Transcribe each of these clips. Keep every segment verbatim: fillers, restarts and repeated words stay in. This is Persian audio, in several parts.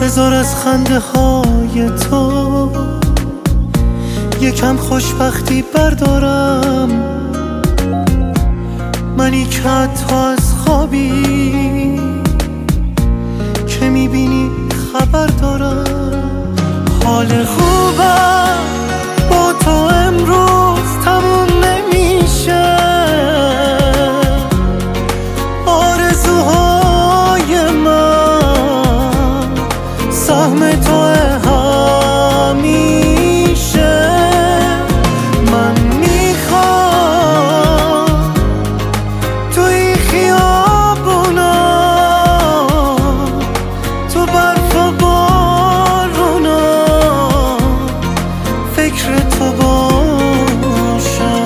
بذار از خنده های تو یکم خوشبختی بردارم، منی که حتی از خوابی که میبینی خبر دارم. حال خوبم با تو امروز تموم نمیشه، آرزوهای من سهم تو همیشه. من میخوام توی خیابونا، تو برف و بارونا، فکر تو باشم.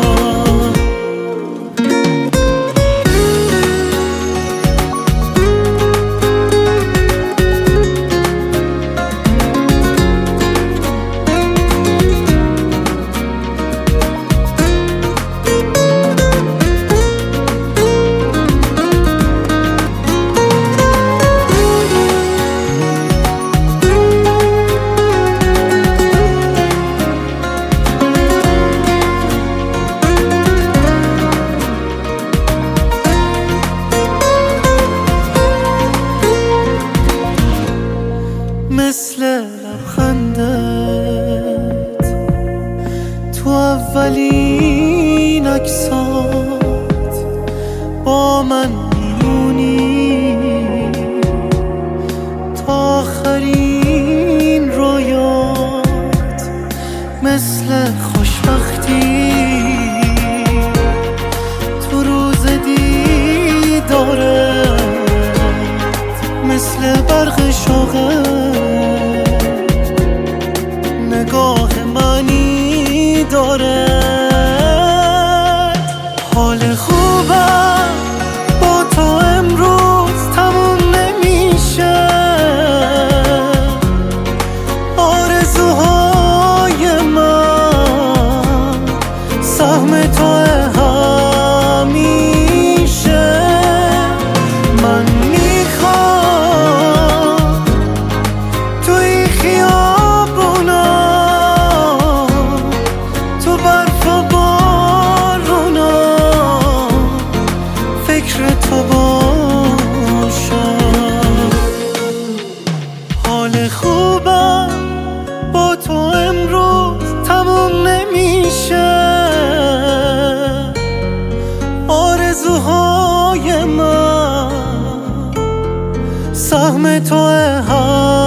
مثل لبخندت تو اولین عکسات با من میمونی، تا آخرین رویات مثل خوشبختی تو روز دیدارت، مثل برق شوقت نگاه منی داره. حال خوبم با تو امروز تموم نمیشه، آرزوهای من سهم تو همیشه. من میخوام توی خیابونا، تو برف و بارونا، فکر تو باشم. حال خوبم با تو امروز تموم نمیشه، آرزوهای من سهم تو هم